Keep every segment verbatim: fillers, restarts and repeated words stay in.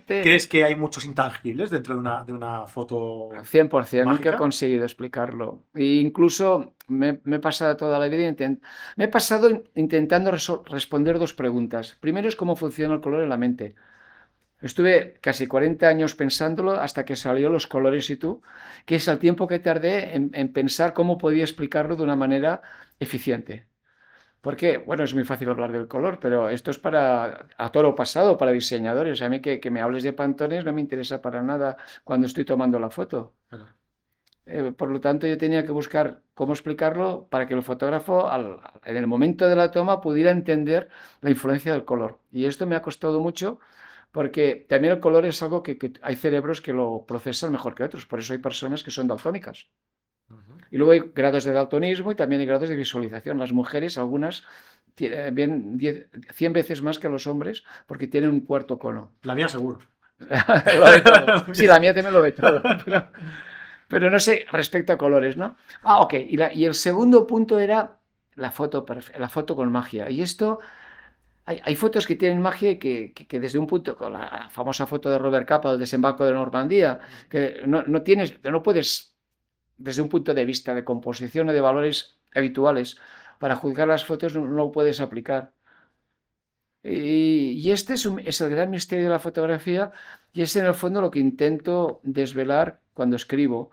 ¿Crees que hay muchos intangibles dentro de una, de una foto cien por ciento, nunca he mágica? conseguido explicarlo. E incluso me, me he pasado toda la vida, intent- me he pasado in- intentando resol- responder dos preguntas. Primero es cómo funciona el color en la mente. Estuve casi cuarenta años pensándolo hasta que salió Los colores y tú, que es el tiempo que tardé en, en pensar cómo podía explicarlo de una manera eficiente. Porque, bueno, es muy fácil hablar del color, pero esto es para a toro pasado, para diseñadores. A mí que, que me hables de pantones no me interesa para nada cuando estoy tomando la foto. Claro. Eh, por lo tanto, yo tenía que buscar cómo explicarlo para que el fotógrafo, al- en el momento de la toma, pudiera entender la influencia del color. Y esto me ha costado mucho porque también el color es algo que, que hay cerebros que lo procesan mejor que otros. Por eso hay personas que son daltónicas. Ujú. Y luego hay grados de daltonismo y también hay grados de visualización. Las mujeres, algunas, tie- ven diez cien veces más que los hombres porque tienen un cuarto cono. La mía seguro. Lo ve todo. Sí, la mía también lo ve todo. Pero, pero no sé respecto a colores, ¿no? Ah, ok. Y, la- y el segundo punto era la foto, perfe- la foto con magia. Y esto, hay, hay fotos que tienen magia y que, que- que desde un punto, con la famosa foto de Robert Capa del desembarco de Normandía, que no, no tienes, no puedes desde un punto de vista de composición o de valores habituales, para juzgar las fotos no, no lo puedes aplicar. Y, y este es, un, es, el gran misterio de la fotografía y es en el fondo lo que intento desvelar cuando escribo.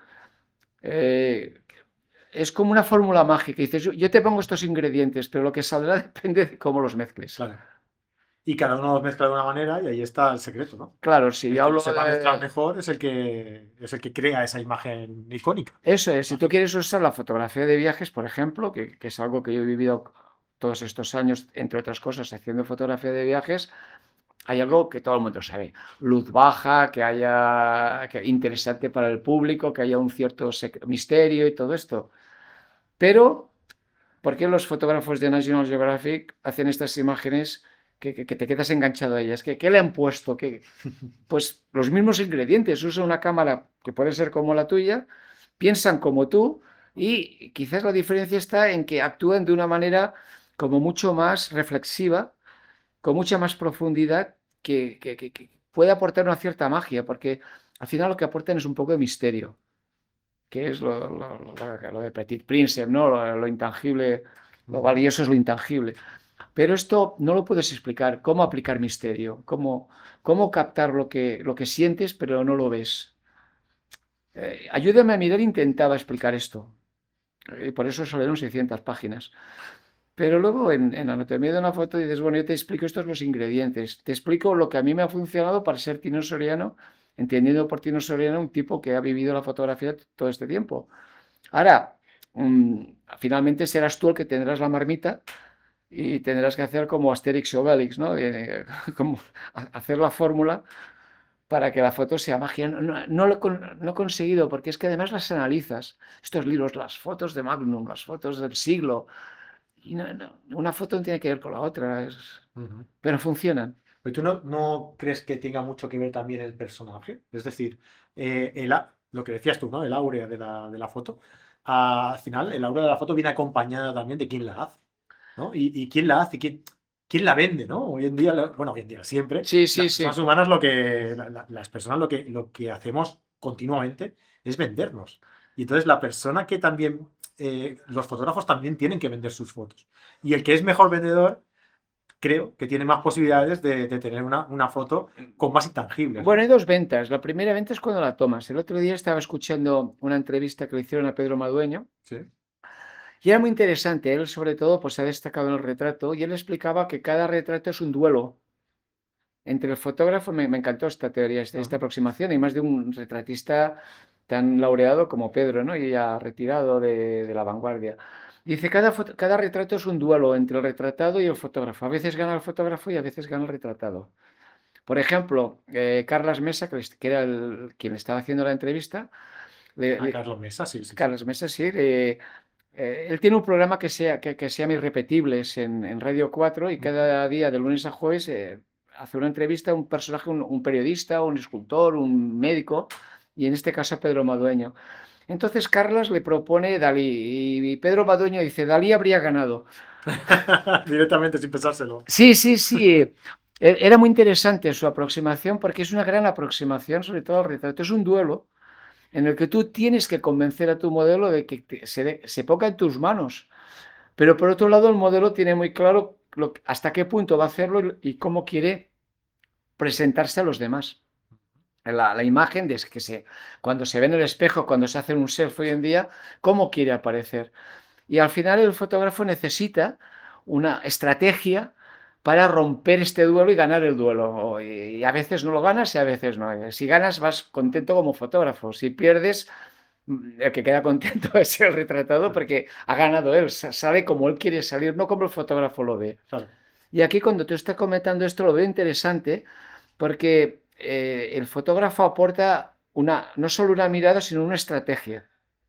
Eh, es como una fórmula mágica. Dices, yo, yo, te pongo estos ingredientes, pero lo que saldrá depende de cómo los mezcles. Claro. Y cada uno los mezcla de una manera y ahí está el secreto, ¿no? Claro, si El yo que lo hablo sepa mezclar de... mejor es el que, es el que crea esa imagen icónica. Eso es, si tú Mágica. quieres usar la fotografía de viajes, por ejemplo, que, que es algo que yo he vivido todos estos años, entre otras cosas, haciendo fotografía de viajes, hay algo que todo el mundo sabe. Luz baja, que haya que interesante para el público, que haya un cierto misterio y todo esto. Pero, ¿por qué los fotógrafos de National Geographic hacen estas imágenes que, que, que te quedas enganchado a ellas? ¿Qué, qué le han puesto? ¿Qué? Pues los mismos ingredientes. Usa una cámara que puede ser como la tuya, piensan como tú y quizás la diferencia está en que actúan de una manera como mucho más reflexiva, con mucha más profundidad, que, que, que, que puede aportar una cierta magia, porque al final lo que aportan es un poco de misterio, que es lo, lo, lo, lo de Petit Prince, ¿no? Lo, lo intangible, lo Ujú. valioso es lo intangible. Pero esto no lo puedes explicar. ¿Cómo aplicar misterio? ¿Cómo, cómo captar lo que, lo que sientes pero no lo ves? Eh, ayúdame a mirar, intentaba explicar esto. Y por eso salieron seiscientas páginas. Pero luego en, en anatomía de una foto dices, bueno, yo te explico estos los ingredientes, te explico lo que a mí me ha funcionado para ser Tino Soriano, entendiendo por Tino Soriano un tipo que ha vivido la fotografía todo este tiempo. Ahora, um, finalmente serás tú el que tendrás la marmita y tendrás que hacer como Asterix y Obelix, ¿no? Eh, como hacer la fórmula para que la foto sea magia. No, no, no lo no he conseguido, porque es que además las analizas, estos libros, las fotos de Magnum, las fotos del siglo, y no, no, una foto no tiene que ver con la otra, es... Ujú. pero funcionan. ¿Pero tú no, no crees que tenga mucho que ver también el personaje? Es decir, eh, el, a- lo que decías tú, ¿no? El áurea de la, de la foto. Ah, al final, el áurea de la foto viene acompañada también de quién la hace, ¿no? Y, y quién la hace, quién, quién la vende, ¿no? Hoy en día, lo- bueno, hoy en día, siempre, Sí, sí, las sí. personas humanas lo que, la- la- las personas lo que, lo que hacemos continuamente es vendernos. Y entonces la persona que también, eh, los fotógrafos también tienen que vender sus fotos. Y el que es mejor vendedor creo que tiene más posibilidades de, de tener una, una foto con más intangibles, Bueno, ¿no? hay dos ventas. La primera venta es cuando la tomas. El otro día estaba escuchando una entrevista que le hicieron a Pedro Madueño Sí. y era muy interesante. Él, sobre todo, pues ha destacado en el retrato y él explicaba que cada retrato es un duelo entre el fotógrafo. Me, me encantó esta teoría, esta, esta Ajá. aproximación, y más de un retratista tan laureado como Pedro, ¿no? Y ya retirado de, de la vanguardia. Dice, cada, foto- cada retrato es un duelo entre el retratado y el fotógrafo. A veces gana el fotógrafo y a veces gana el retratado. Por ejemplo, eh, Carlas Mesa, que, que era el, quien estaba haciendo la entrevista, le- A le- Carlos Mesa, sí, sí, sí. Carlas Mesa, sí, le- eh, él tiene un programa que, sea, que, que se llama Irrepetibles en, en Radio cuatro y Ujú. cada día, de lunes a jueves, eh, hace una entrevista a un personaje, un, un periodista, un escultor, un médico, y en este caso a Pedro Madueño. Entonces Carlas le propone Dalí y Pedro Madueño dice, Dalí habría ganado. Directamente, sin pensárselo. Sí, sí, sí. Era muy interesante su aproximación porque es una gran aproximación, sobre todo al retrato. Es un duelo en el que tú tienes que convencer a tu modelo de que te, se, se ponga en tus manos. Pero por otro lado, el modelo tiene muy claro lo, hasta qué punto va a hacerlo y cómo quiere presentarse a los demás. La, la imagen de que se, cuando se ve en el espejo, cuando se hace un selfie hoy en día, cómo quiere aparecer. Y al final el fotógrafo necesita una estrategia para romper este duelo y ganar el duelo. Y a veces no lo ganas y a veces no. Si ganas vas contento como fotógrafo. Si pierdes, el que queda contento es el retratado porque ha ganado él, sabe cómo él quiere salir, no como el fotógrafo lo ve. Claro. Y aquí cuando tú estás comentando esto lo veo interesante porque eh, el fotógrafo aporta una, no solo una mirada, sino una estrategia.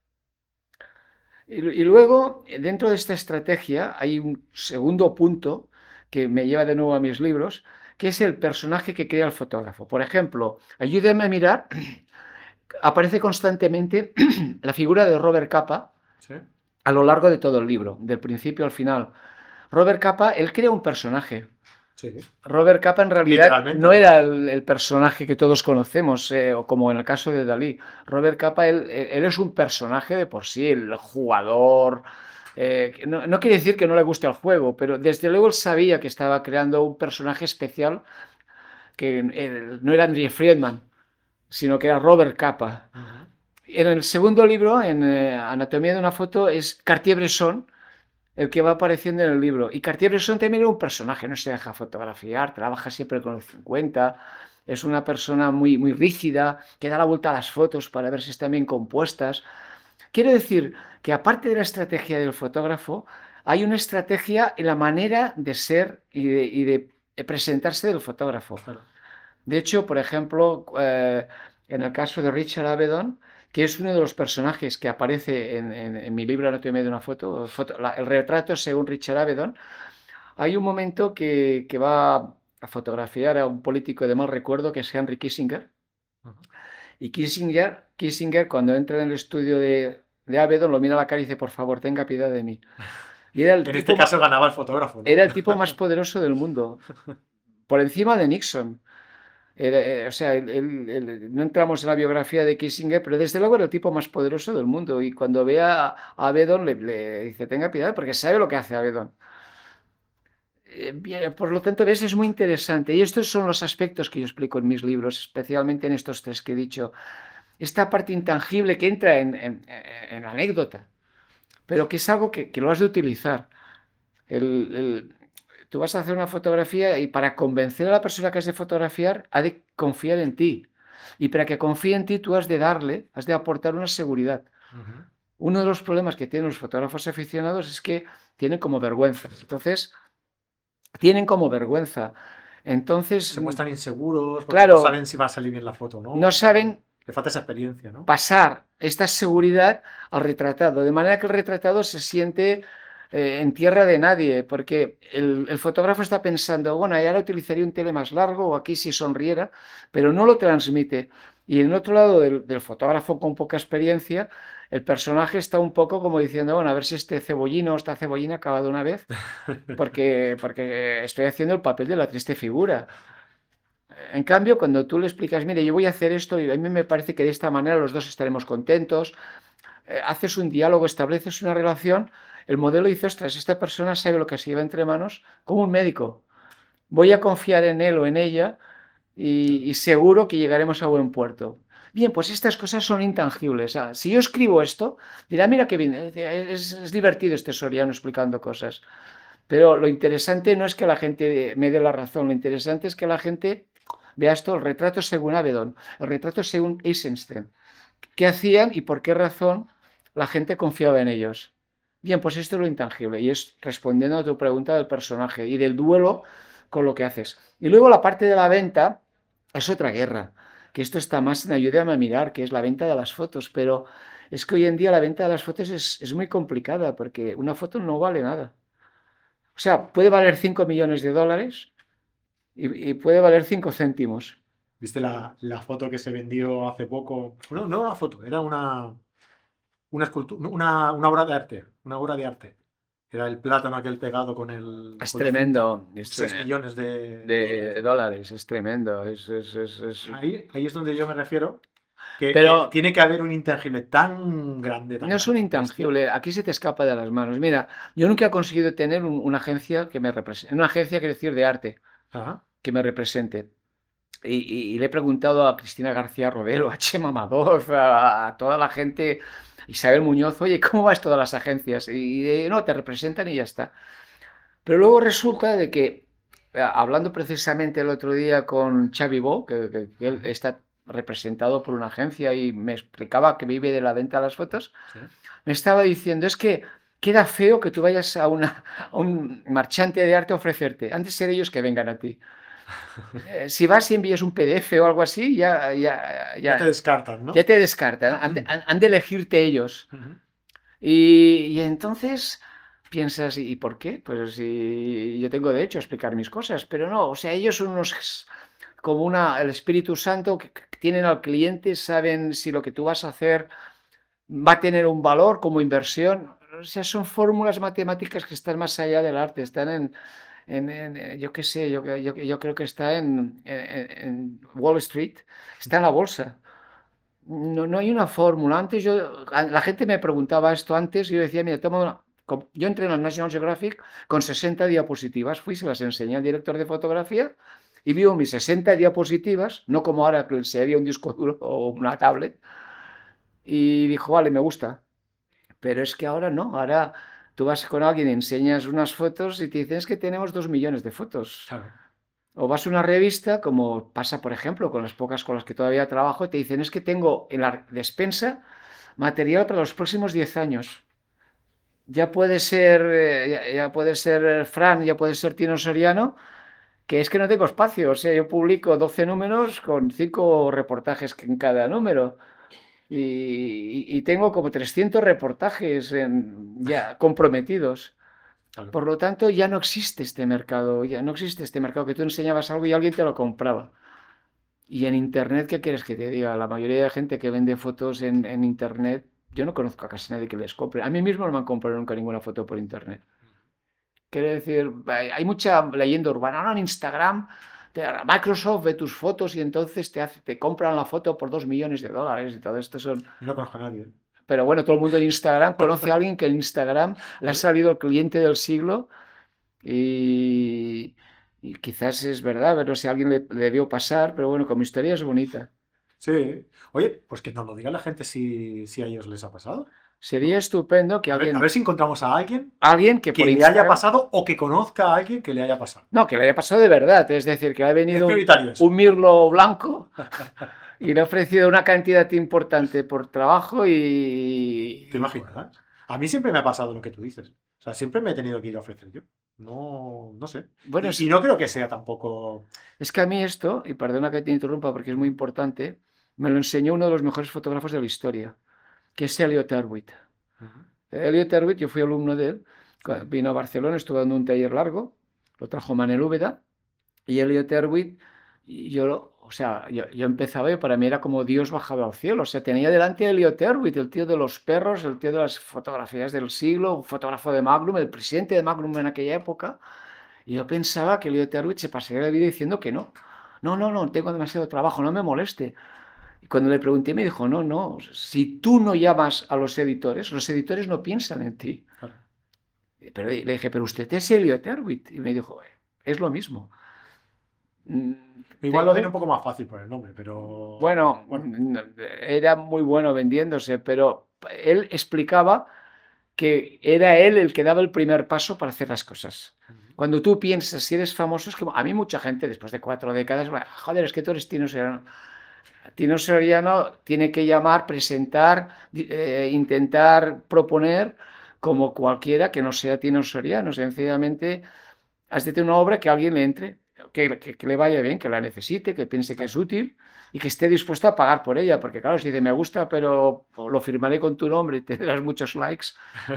Y, y luego, dentro de esta estrategia, hay un segundo punto que me lleva de nuevo a mis libros, que es el personaje que crea el fotógrafo. Por ejemplo, Ayúdame a mirar, aparece constantemente la figura de Robert Capa, ¿Sí? a lo largo de todo el libro, del principio al final. Robert Capa, él crea un personaje. Sí. Robert Capa en realidad no era el, el personaje que todos conocemos, eh, o como en el caso de Dalí. Robert Capa, él, él es un personaje de por sí, el jugador. Eh, no, no quiere decir que no le guste el juego, pero desde luego él sabía que estaba creando un personaje especial que eh, no era Andrew Friedman, sino que era Robert Capa. Uh-huh. En el segundo libro, en eh, Anatomía de una foto, es Cartier-Bresson el que va apareciendo en el libro. Y Cartier-Bresson también era un personaje, no se deja fotografiar, trabaja siempre con el cincuenta, es una persona muy, muy rígida, que da la vuelta a las fotos para ver si están bien compuestas. Quiero decir que aparte de la estrategia del fotógrafo, hay una estrategia en la manera de ser y de, y de presentarse del fotógrafo. Claro. De hecho, por ejemplo, eh, en el caso de Richard Avedon, que es uno de los personajes que aparece en, en, en mi libro Anatomía de una foto, foto la, el retrato según Richard Avedon, hay un momento que, que va a fotografiar a un político de mal recuerdo que es Henry Kissinger. Uh-huh. Y Kissinger, Kissinger, cuando entra en el estudio de, de Avedon, lo mira a la cara y dice, por favor, tenga piedad de mí. Y era el en este caso más, ganaba el fotógrafo, ¿no? Era el tipo más poderoso del mundo, por encima de Nixon. Era, o sea, él, él, él, no entramos en la biografía de Kissinger, pero desde luego era el tipo más poderoso del mundo. Y cuando ve a, a Avedon le, le, dice, tenga piedad, porque sabe lo que hace Avedon. Eh, por lo tanto, ves, es muy interesante. Y estos son los aspectos que yo explico en mis libros, especialmente en estos tres que he dicho. Esta parte intangible que entra en, en, en la anécdota, pero que es algo que, que lo has de utilizar. El, el, tú vas a hacer una fotografía y para convencer a la persona que has de fotografiar ha de confiar en ti. Y para que confíe en ti tú has de darle, has de aportar una seguridad. Uh-huh. Uno de los problemas que tienen los fotógrafos aficionados es que tienen como vergüenza. Entonces, tienen como vergüenza. Entonces... Se muestran inseguros, porque claro, no saben si va a salir bien la foto, ¿no? No saben... Le falta esa experiencia, ¿no? Pasar esta seguridad al retratado, de manera que el retratado se siente... en tierra de nadie, porque el, el fotógrafo está pensando, bueno, ahora utilizaría un tele más largo o aquí si sonriera, pero no lo transmite. Y en otro lado del, del fotógrafo con poca experiencia, el personaje está un poco como diciendo, bueno, a ver si este cebollino o esta cebollina acaba de una vez, porque, porque estoy haciendo el papel de la triste figura. En cambio, cuando tú le explicas, mire, yo voy a hacer esto y a mí me parece que de esta manera los dos estaremos contentos, eh, haces un diálogo, estableces una relación. El modelo dice, ostras, esta persona sabe lo que se lleva entre manos como un médico. Voy a confiar en él o en ella y, y seguro que llegaremos a buen puerto. Bien, pues estas cosas son intangibles. Ah, si yo escribo esto, dirá, mira qué bien, es, es divertido este Soriano explicando cosas. Pero lo interesante no es que la gente me dé la razón, lo interesante es que la gente vea esto, el retrato según Avedon, el retrato según Eisenstein. ¿Qué hacían y por qué razón la gente confiaba en ellos? Bien, pues esto es lo intangible y es respondiendo a tu pregunta del personaje y del duelo con lo que haces. Y luego la parte de la venta es otra guerra, que esto está más en Ayúdame a mirar, que es la venta de las fotos, pero es que hoy en día la venta de las fotos es, es muy complicada porque una foto no vale nada. O sea, puede valer cinco millones de dólares y, y puede valer cinco céntimos. ¿Viste la, la foto que se vendió hace poco? No, no una foto, era una, una escultura, una, una obra de arte, una obra de arte. Era el plátano aquel pegado con el... Es con la cinta. tremendo. Es seis tre- millones de... de dólares, es tremendo. Es, es- es- es- Ahí, ahí es donde yo me refiero, que, que Pero tiene que haber un intangible tan grande, tan no es un grande, tan bestia. intangible, aquí se te escapa de las manos. Mira, yo nunca he conseguido tener un- una agencia que me represente, una agencia, quiero decir, de arte, Ajá. que me represente. Y, y- y le he preguntado a Cristina García Rodero, a Chema Madoz, a, a toda la gente, Isabel Muñoz, oye, ¿cómo va esto de las agencias? Y, eh, no, te representan y ya está. Pero luego resulta de que, eh, hablando precisamente el otro día con Xavi Bo, que, que- que él Ujú. está representado por una agencia y me explicaba que vive de la venta de las fotos, Sí. me estaba diciendo, es que queda feo que tú vayas a, una, a un marchante de arte a ofrecerte, antes de ser ellos que vengan a ti. Eh, si vas y envías un P D F o algo así, ya, ya, Ya te ya, descartan, ya ¿no? te descartan, han de, han- han de elegirte ellos. Ujú. Y, y entonces piensas, ¿y por qué? Pues si yo tengo derecho a explicar mis cosas, pero no, o sea, ellos son unos, como una, el Espíritu Santo, que que tienen al cliente, saben si lo que tú vas a hacer va a tener un valor como inversión. O sea, son fórmulas matemáticas que están más allá del arte, están en, en- en, eh, yo qué sé, yo, yo- yo creo que está en, en- en Wall Street, está en la bolsa. No, no hay una fórmula. Antes yo, a- la gente me preguntaba esto antes y yo decía, mira, toma una- com- yo entré en el National Geographic con sesenta diapositivas, fui, se las enseñé al director de fotografía y vio mis sesenta diapositivas, no como ahora que se veía un disco duro o una tablet, y dijo, vale, me gusta. Pero es que ahora no, ahora tú vas con alguien, enseñas unas fotos y te dicen, es que tenemos dos millones de fotos. Claro. O vas a una revista, como pasa, por ejemplo, con las pocas con las que todavía trabajo, te dicen, es que tengo en la despensa material para los próximos diez años. Ya puede ser, eh, ya, ya puede ser eh, Fran, ya puede ser Tino Soriano, que es que no tengo espacio. O sea, yo publico doce números con cinco reportajes en cada número. Y, y- y tengo como trescientos reportajes en- ya comprometidos. Claro. Por lo tanto, ya no existe este mercado, ya no existe este mercado que tú enseñabas algo y alguien te lo compraba. Y en Internet, ¿qué quieres que te diga? La mayoría de gente que vende fotos en, en Internet, yo no conozco a casi nadie que les compre. A mí mismo no me han comprado nunca ninguna foto por Internet. Quiere decir, hay hay mucha leyenda urbana. Ahora en Instagram, te- Microsoft ve tus fotos y entonces te, hace, te compran la foto por dos millones de dólares y todo esto son... No conozco a nadie. Pero bueno, todo el mundo en Instagram conoce a alguien que en Instagram le ha salido el cliente del siglo y, y quizás es verdad, pero si a alguien le, le vio pasar, pero bueno, como historia es bonita. Sí. Oye, pues que nos lo diga la gente si, si a ellos les ha pasado, Sería ¿no? estupendo que A ver, a alguien, ver si encontramos a alguien alguien que por que le haya Instagram, pasado o que conozca a alguien que le haya pasado. no, que le haya pasado de verdad, es decir, que ha Es venido un, prioritario eso. un mirlo blanco y le ha ofrecido una cantidad importante por trabajo y, ¿Te imaginas? A mí siempre me ha pasado lo que tú dices. O sea, siempre me he tenido que ir a ofrecer yo. No, no sé. bueno, Y, y es, no creo que sea tampoco. es que a mí esto, y perdona que te interrumpa porque es muy importante, me lo enseñó uno de los mejores fotógrafos de la historia, que es Elliot Erwitt. Ujú. Elliot Erwitt, yo fui alumno de él, vino a Barcelona, estuvo dando un taller largo, lo trajo Manel Úbeda, y Elliot Erwitt, y yo, o sea, yo, yo empezaba y para mí era como Dios bajado al cielo, o sea, tenía delante a Elliot Erwitt, el tío de los perros, el tío de las fotografías del siglo, un fotógrafo de Magnum, el presidente de Magnum en aquella época, y yo pensaba que Elliot Erwitt se pasaría la vida diciendo que no, no, no, no, tengo demasiado trabajo, no me moleste. Y cuando le pregunté me dijo, no, no, si tú no llamas a los editores, los editores no piensan en ti. Claro. Pero le dije, pero usted es Elliot Erwitt. Y me dijo, es lo mismo. Igual lo tiene Tengo, un poco más fácil por el nombre, pero bueno, bueno, era muy bueno vendiéndose, pero él explicaba que era él el que daba el primer paso para hacer las cosas. Cuando tú piensas, si eres famoso, es como a mí mucha gente después de cuatro décadas, bueno, joder, es que tú eres Tino Soriano. Tino Soriano tiene que llamar, presentar, eh, intentar proponer como cualquiera que no sea Tino Soriano. Sencillamente, has de tener una obra que a alguien le entre, que, que, que le vaya bien, que la necesite, que piense que es útil y que esté dispuesto a pagar por ella. Porque claro, si dice me gusta, pero lo firmaré con tu nombre y tendrás muchos likes,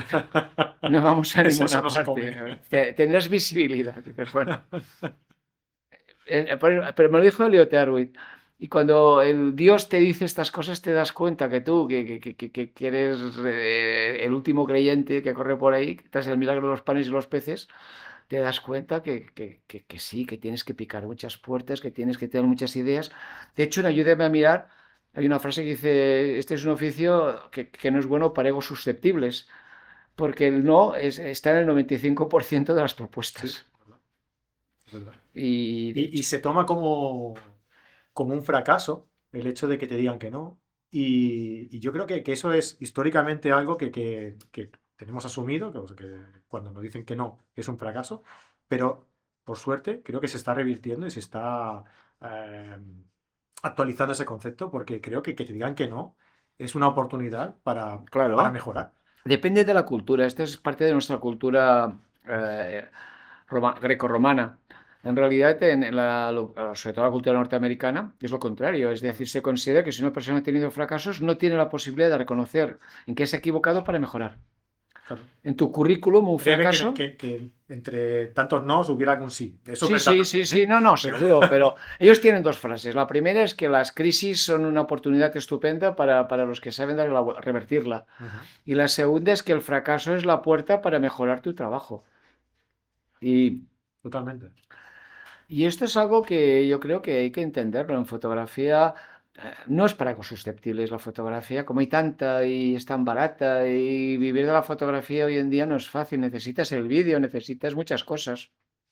no vamos a eso, eso ninguna no se come. parte. Tendrás visibilidad. Dices, bueno. Eh, pero, pero me lo dijo Elliot Erwitt. Y cuando el Dios te dice estas cosas, te das cuenta que tú, que, que, que, que- que eres eh, el último creyente que corre por ahí, tras el milagro de los panes y los peces, te das cuenta que, que, que, que sí, que tienes que picar muchas puertas, que tienes que tener muchas ideas. De hecho, en Ayúdame a mirar, hay una frase que dice, este es un oficio que, que no es bueno para egos susceptibles, porque el no es, está en el noventa y cinco por ciento de las Sí, propuestas. es verdad, es verdad. Y de Y, y hecho, se toma como, como un fracaso el hecho de que te digan que no. Y, y yo creo que, que eso es históricamente algo que, que- que tenemos asumido, que, o sea, que cuando nos dicen que no es un fracaso, pero por suerte creo que se está revirtiendo y se está eh, actualizando ese concepto, porque creo que que te digan que no es una oportunidad para, para claro, mejorar. depende de la cultura. Esta es parte de nuestra cultura eh, roma- grecorromana. En realidad, en en la, lo- sobre todo la cultura norteamericana, es lo contrario. Es decir, se considera que si una persona ha tenido fracasos, no tiene la posibilidad de reconocer en qué se ha equivocado para mejorar. Claro. En tu currículum, un Créeme que, fracaso. que- que entre tantos no hubiera algún sí. Eso es Sí, verdad sí, sí, también, sí, ¿eh? no, no, Pero, seguro, pero ellos tienen dos frases. La primera es que las crisis son una oportunidad estupenda para, para los que saben dar la vu- revertirla. Ujú, Y la segunda es que el fracaso es la puerta para mejorar tu trabajo. Y totalmente. Y esto es algo que yo creo que hay que entenderlo. En fotografía eh, no es para susceptibles la fotografía, como hay tanta y es tan barata y vivir de la fotografía hoy en día no es fácil. Necesitas el vídeo, necesitas muchas cosas,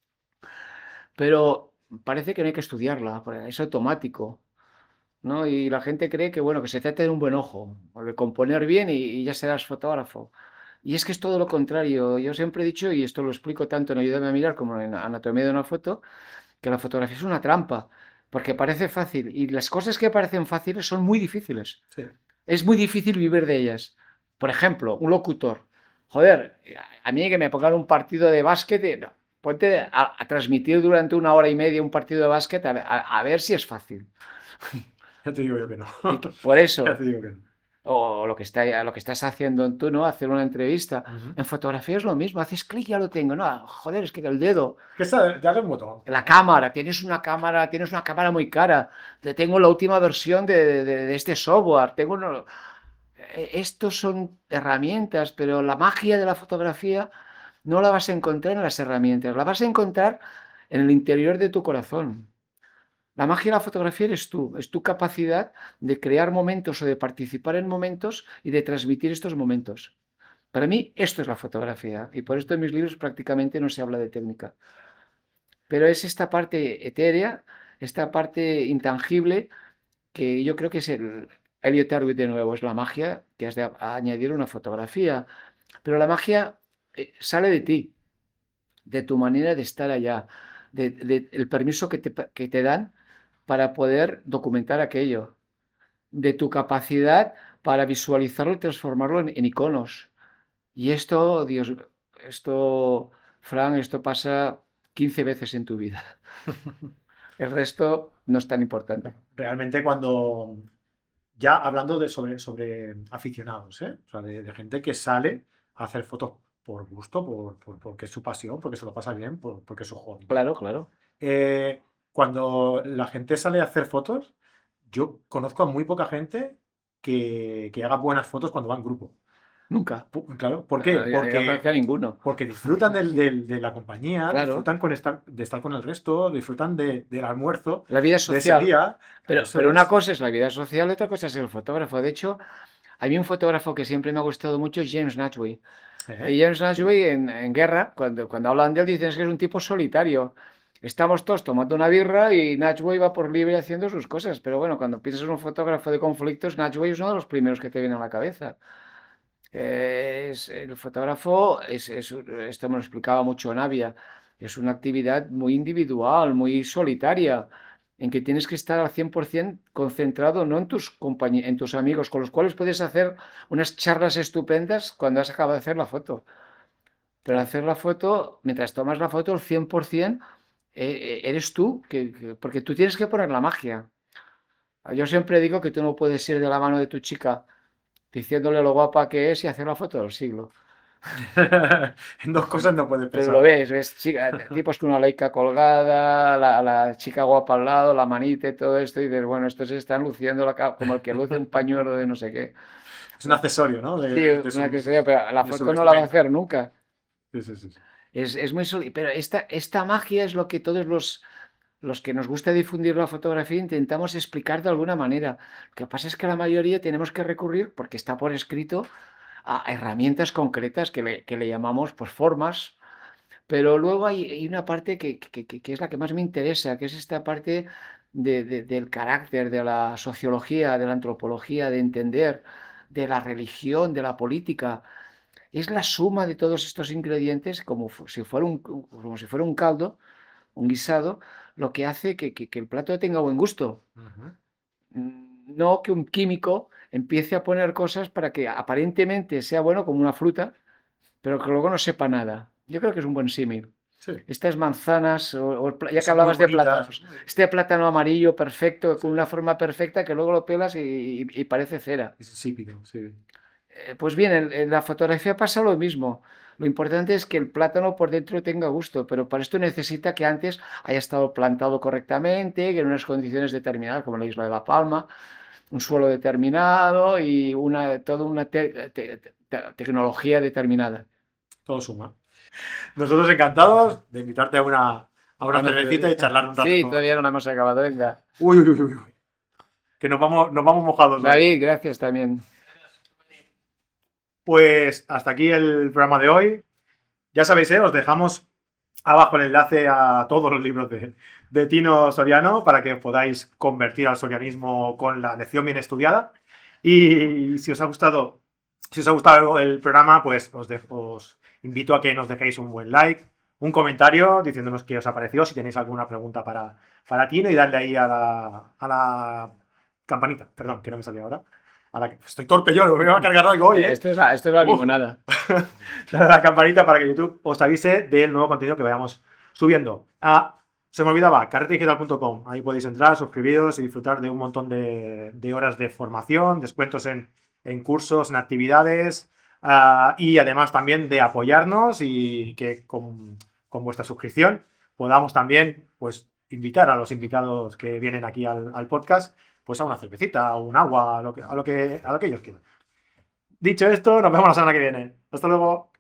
pero parece que no hay que estudiarla, porque es automático, ¿no? Y la gente cree que, bueno, que se trata de un buen ojo, o de componer bien y, y ya serás fotógrafo. Y es que es todo lo contrario. Yo siempre he dicho, y esto lo explico tanto en Ayúdame a mirar como en Anatomía de una foto, que la fotografía es una trampa, porque parece fácil y las cosas que parecen fáciles son muy difíciles. Sí. Es muy difícil vivir de ellas. Por ejemplo, un locutor. Joder, a mí que me pongan un partido de básquet, eh, no, ponte a, a transmitir durante una hora y media un partido de básquet a, ver a- a ver si es fácil. Ya te digo yo que no. Y que- por Ya eso, te digo que no. o lo que, está, lo que estás haciendo tú, ¿no? Hacer una entrevista. Ujú. En fotografía es lo mismo, haces clic y ya lo tengo. No, joder, es que el dedo. Que esa, dale un botón. La cámara, tienes una cámara, tienes una cámara muy cara. Te tengo la última versión de, de- de este software. Tengo uno- eh, Estos son herramientas, pero la magia de la fotografía no la vas a encontrar en las herramientas, la vas a encontrar en el interior de tu corazón. La magia de la fotografía eres tú, es tu capacidad de crear momentos o de participar en momentos y de transmitir estos momentos. Para mí, esto es la fotografía y por esto en mis libros prácticamente no se habla de técnica. Pero es esta parte etérea, esta parte intangible, que yo creo que es el Elliot Erwitt de nuevo, es la magia que has de a- añadir una fotografía. Pero la magia eh, sale de ti, de tu manera de estar allá, de, de- el permiso que te, pa- que te dan para poder documentar aquello, de tu capacidad para visualizarlo y transformarlo en, en iconos. Y esto, Dios, esto, Fran, esto pasa quince veces en tu vida. El resto no es tan importante. Realmente cuando, ya hablando de sobre, sobre aficionados, ¿eh? O sea, de, de gente que sale a hacer fotos por gusto, por, por- porque es su pasión, porque se lo pasa bien, por- porque es su hobby. Claro, claro. Eh, cuando la gente sale a hacer fotos, yo conozco a muy poca gente que, que haga buenas fotos cuando va en grupo. Nunca. Pu- Claro, ¿por qué? Eh, Yo no Porque, conocía a ninguno. porque disfrutan del- del- de la compañía, Claro. disfrutan con estar, de estar con el resto, disfrutan de- del almuerzo La vida de ese social. día. Pero, Eso pero una es. cosa es la vida social, otra cosa es el fotógrafo. De hecho, hay un fotógrafo que siempre me ha gustado mucho, es James Natchway. ¿Eh? Y James Sí. Natchway en, en guerra, cuando, cuando hablan de él, dicen que es un tipo solitario. Estamos todos tomando una birra y Natchway va por libre haciendo sus cosas. Pero bueno, cuando piensas en un fotógrafo de conflictos, Natchway es uno de los primeros que te viene a la cabeza. Es, el fotógrafo, es, es- esto me lo explicaba mucho Navia, es una actividad muy individual, muy solitaria, en que tienes que estar al cien por ciento concentrado no en tus compañe- en tus amigos, con los cuales puedes hacer unas charlas estupendas cuando has acabado de hacer la foto. Pero Claro. hacer la foto, mientras tomas la foto, el cien por ciento eh, eh, eres tú, que, que- porque tú tienes que poner la magia. Yo siempre digo que tú no puedes ir de la mano de tu chica diciéndole lo guapa que es y hacer la foto del siglo. En dos cosas no puedes Pero pensar. lo ves, ves chica- tipos con una Leica colgada, la, la chica guapa al lado, la manita y todo esto, y dices, bueno, estos se están luciendo la ca- como el que luce un pañuelo de no sé qué. Es un accesorio, ¿no? De, Sí, de una su, que sería, pero la de su foto no la va a vestimenta. hacer nunca. Sí, sí, sí. Sí. Es, es muy soli- pero esta, esta magia es lo que todos los, los que nos gusta difundir la fotografía intentamos explicar de alguna manera. Lo que pasa es que la mayoría tenemos que recurrir, porque está por escrito, a herramientas concretas que le, que le llamamos pues, formas. Pero luego hay, hay una parte que, que- que- que es la que más me interesa, que es esta parte de- de- del carácter, de la sociología, de la antropología, de entender, de la religión, de la política. Es la suma de todos estos ingredientes, como fu- si fuera un, como si fuera un caldo, un guisado, lo que hace que, que- que el plato tenga buen gusto. Ujú. Mm, No que un químico empiece a poner cosas para que aparentemente sea bueno como una fruta, pero que luego no sepa nada. Yo creo que es un buen símil. Sí, Estas manzanas, o, o el pla- que ya que son muy hablabas de bonitas, plátanos, ¿no? este plátano amarillo perfecto, con una forma perfecta, que luego lo pelas y, y- y parece cera. Es insípido, sí. Eh, Pues bien, en, en la fotografía pasa lo mismo. Lo importante es que el plátano por dentro tenga gusto, pero para esto necesita que antes haya estado plantado correctamente, que en unas condiciones determinadas, como la isla de La Palma, un suelo determinado y una, toda una te- te- te- tecnología determinada. Todo suma. Nosotros encantados de invitarte a una, a una Bueno, cervecita y charlar un sí, rato. todavía no la hemos acabado, venga. Uy, uy, uy, uy, uy, que nos vamos, nos vamos mojados hoy. David, gracias también. Pues hasta aquí el programa de hoy. Ya sabéis, ¿eh? Os dejamos abajo el enlace a todos los libros de, de Tino Soriano para que os podáis convertir al sorianismo con la lección bien estudiada. Y si os ha gustado, si os ha gustado el programa, pues os, de- os invito a que nos dejéis un buen like, un comentario diciéndonos qué os ha parecido, si tenéis alguna pregunta para, para Tino y darle ahí a la, a la campanita. Perdón, que no me salía ahora. A la que, estoy torpe yo, me va a cargar algo hoy, Eh, ¿eh? Esto es la, esto es la Uf. limonada. Dale a la campanita para que YouTube os avise del nuevo contenido que vayamos subiendo. Ah, se me olvidaba, carrete digital punto com. Ahí podéis entrar, suscribiros y disfrutar de un montón de, de horas de formación, descuentos en, en cursos, en actividades ah, y además también de apoyarnos y que con, con vuestra suscripción podamos también pues, invitar a los invitados que vienen aquí al, al podcast pues a una cervecita, a un agua, a lo que, a lo que, a lo que ellos quieran. Dicho esto, nos vemos la semana que viene. Hasta luego.